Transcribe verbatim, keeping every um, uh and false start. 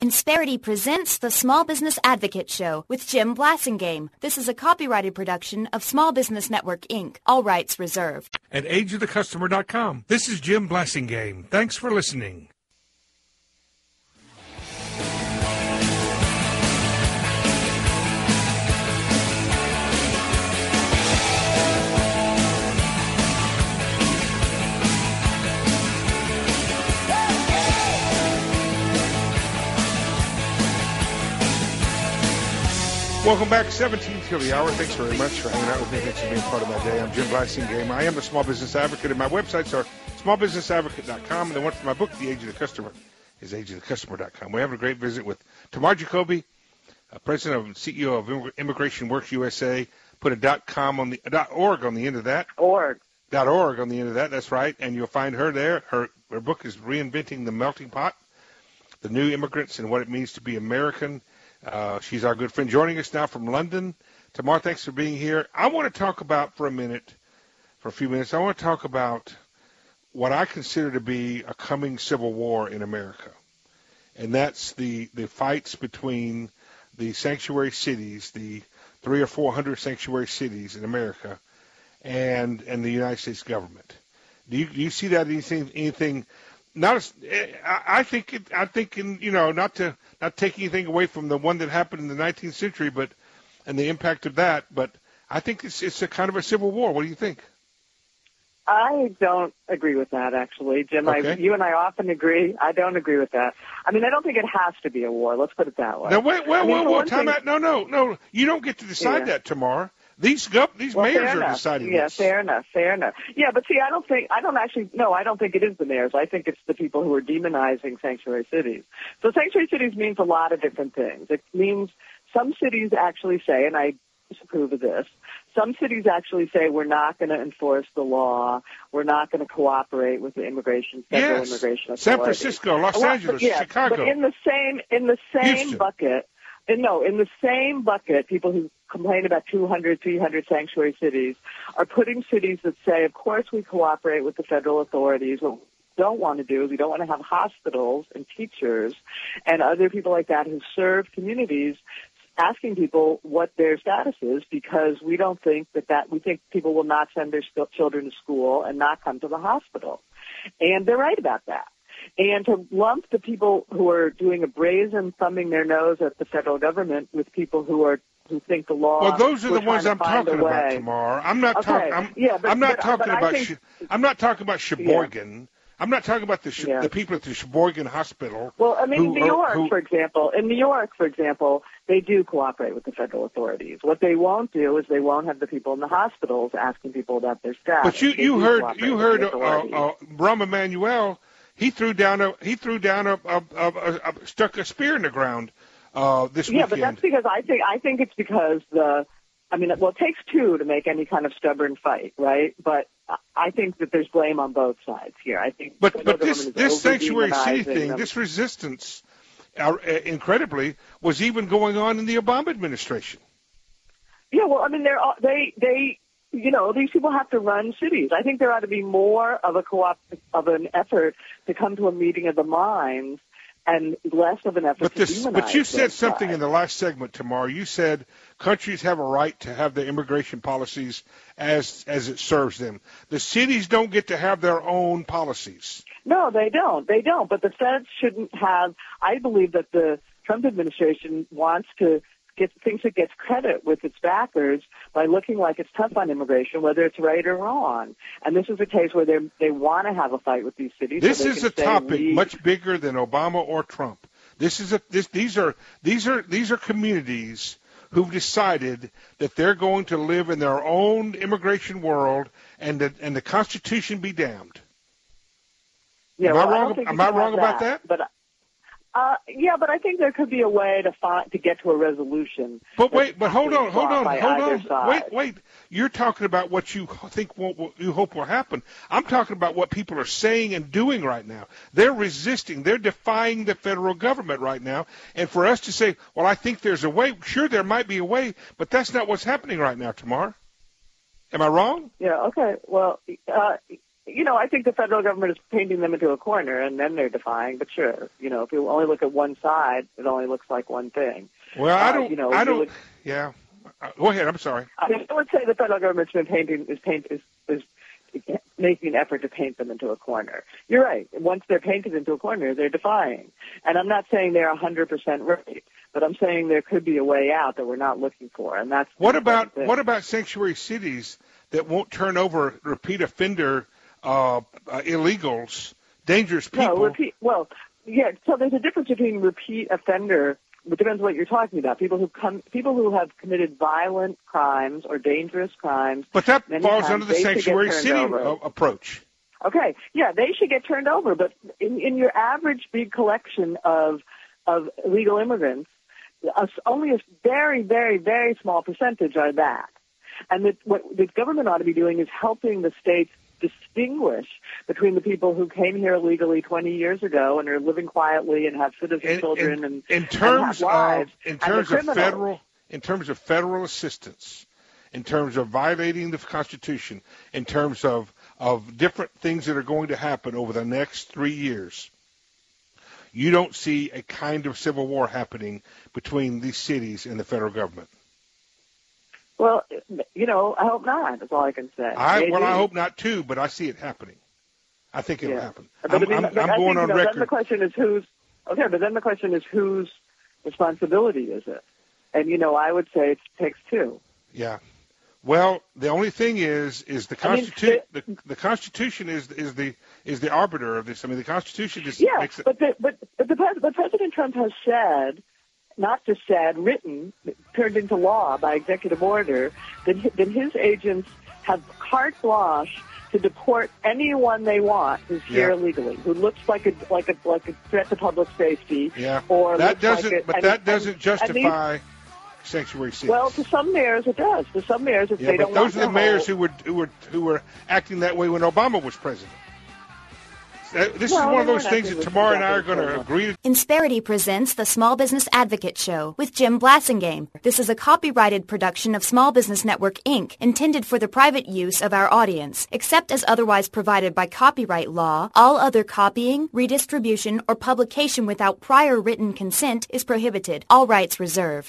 Insperity presents the Small Business Advocate Show with Jim Blasingame. This is a copyrighted production of Small Business Network, Incorporated. All rights reserved. At age of the customer dot com. This is Jim Blasingame. Thanks for listening. Welcome back, seventeen till the hour. Thanks very much for hanging out with me. Thanks for being part of my day. I'm Jim Blasingame. I am a small business advocate, and my websites are small business advocate dot com, and the one for my book, The Age of the Customer, is age of the customer dot com. We're having a great visit with Tamar Jacoby, uh, president and C E O of Immigration Works U S A. Put a dot com on the uh, dot org on the end of that. Org. Dot org on the end of that. That's right, and you'll find her there. Her her book is Reinventing the Melting Pot: The New Immigrants and What It Means to Be American. Uh, she's our good friend. Joining us now from London. Tamar, thanks for being here. I want to talk about for a minute, for a few minutes, I want to talk about what I consider to be a coming civil war in America. And that's the, the fights between the sanctuary cities, the three or four hundred sanctuary cities in America, and and the United States government. Do you, do you see that anything anything not as, I, I think it, I think in, you know, not to not take anything away from the one that happened in the nineteenth century, but and the impact of that, but I think it's it's a kind of a civil war. What do you think? I don't agree with that, actually, Jim. Okay. I, you and I often agree. I don't agree with that. I mean, I don't think it has to be a war. Let's put it that way. Now, wait, wait, I mean, wait, wait, time thing, out. No, no, no. You don't get to decide yeah. that, Tamar. These gov- these well, mayors fair are enough. deciding yeah, this. fair enough, fair enough. Yeah, but see, I don't think, I don't actually, no, I don't think it is the mayors. I think it's the people who are demonizing sanctuary cities. So sanctuary cities means a lot of different things. It means some cities actually say, and I disapprove of this, some cities actually say we're not going to enforce the law, we're not going to cooperate with the immigration, federal yes. immigration authorities. San Francisco, Los well, Angeles, yeah, Chicago. But in the same, in the same Houston. bucket, and no, in the same bucket, people who complain about two hundred, three hundred sanctuary cities are putting cities that say, of course we cooperate with the federal authorities. What we don't want to do is we don't want to have hospitals and teachers and other people like that who serve communities asking people what their status is, because we don't think that that, we think people will not send their children to school and not come to the hospital. And they're right about that. And to lump the people who are doing a brazen thumbing their nose at the federal government with people who are who think the law. Well, those are the ones I'm talking about, Tamar. I'm not okay. talking. I'm, yeah, but, I'm not but, talking but about. Think, I'm not talking about Sheboygan. Yeah. I'm not talking about the Sh- yeah. the people at the Sheboygan Hospital. Well, I mean, who, New York, who, for example, in New York, for example, they do cooperate with the federal authorities. What they won't do is they won't have the people in the hospitals asking people about their status. But you, they you heard you heard uh, uh, uh, Rahm Emanuel. He threw down a he threw down a, a, a, a, a stuck a spear in the ground uh, this yeah, weekend. Yeah, but that's because I think I think it's because the. I mean, well, it takes two to make any kind of stubborn fight, right? But I think that there's blame on both sides here. I think, but but this this sanctuary city thing, them. this resistance, uh, incredibly, was even going on in the Obama administration. Yeah, well, I mean, they're they they you know these people have to run cities. I think there ought to be more of a co-op of an effort to come to a meeting of the minds, and less of an effort but to this, demonize. But you said something side. in the last segment, Tamar. You said countries have a right to have their immigration policies as as it serves them. The cities don't get to have their own policies. No, they don't. They don't. But the feds shouldn't have. I believe that the Trump administration wants to get thinks it gets credit with its backers by looking like it's tough on immigration, whether it's right or wrong. And this is a case where they they want to have a fight with these cities. This so is a say, topic we, much bigger than Obama or Trump. This is a this these are these are these are communities who've decided that they're going to live in their own immigration world, and that and the Constitution be damned. Yeah, am well, I wrong? I Am I wrong that, about that? But Uh, yeah, but I think there could be a way to find to get to a resolution. But wait, but hold on, hold on, hold on. Side. Wait, wait. You're talking about what you think will, what you hope will happen. I'm talking about what people are saying and doing right now. They're resisting. They're defying the federal government right now. And for us to say, well, I think there's a way. Sure, there might be a way, but that's not what's happening right now, Tamar. Am I wrong? Yeah. Okay. Well, uh, you know, I think the federal government is painting them into a corner, and then they're defying. But sure, you know, if you only look at one side, it only looks like one thing. Well, I Uh, don't. you know, I you don't. would- Yeah. Uh, Go ahead. I'm sorry. I mean, I would say the federal government's been painting is paint is is making an effort to paint them into a corner. You're right. Once they're painted into a corner, they're defying. And I'm not saying they're one hundred percent right, but I'm saying there could be a way out that we're not looking for, and that's the What important about thing. what about sanctuary cities that won't turn over repeat offender uh, uh, illegals, dangerous people? No, repeat. Well, yeah. So there's a difference between repeat offender. It depends what you're talking about. People who come, people who have committed violent crimes or dangerous crimes. But that many falls times under the they should get sanctuary turned city over. a- approach. Okay, yeah, they should get turned over. But in, in your average big collection of of illegal immigrants, a, only a very, very, very small percentage are that. And the, what the government ought to be doing is helping the states distinguish between the people who came here illegally twenty years ago and are living quietly and have citizen In, children in, and, in and terms have lives, of in and the terms of criminals. federal in terms of federal assistance, in terms of violating the Constitution, in terms of of different things that are going to happen over the next three years, you don't see a kind of civil war happening between these cities and the federal government. Well, you know, I hope not. That's all I can say. I well, Maybe. I hope not too, but I see it happeing. I think it'll Yeah. happen. But I'm, I mean, I'm, but I'm I going think, on you know, Then record. the question is whose. Okay, but then the question is whose responsibility is it? And you know, I would say it takes two. Yeah. Well, the only thing is, is the I mean, Constitution. the, the Constitution is is the is the arbiter of this. I mean, the Constitution just Yeah, makes it. but the, but but the pres- but President Trump has said, not just said, written, turned into law by executive order, that hi- that his agents have carte blanche to deport anyone they want who's here Yeah. illegally, who looks like a like a like a threat to public safety. Yeah. Or that looks doesn't. like a, but and- that and- doesn't and justify these- sanctuary cities. Well, to some mayors it does. To some mayors, if yeah, they but don't those want are the to mayors hold, who were who were who were acting that way when Obama was president. Uh, This No, is one they of those weren't things acting that with Tamara and I are exactly going to the agree to. Insperity presents the Small Business Advocate Show with Jim Blassingame. This is a copyrighted production of Small Business Network, Incorporated, intended for the private use of our audience. Except as otherwise provided by copyright law, all other copying, redistribution, or publication without prior written consent is prohibited. All rights reserved.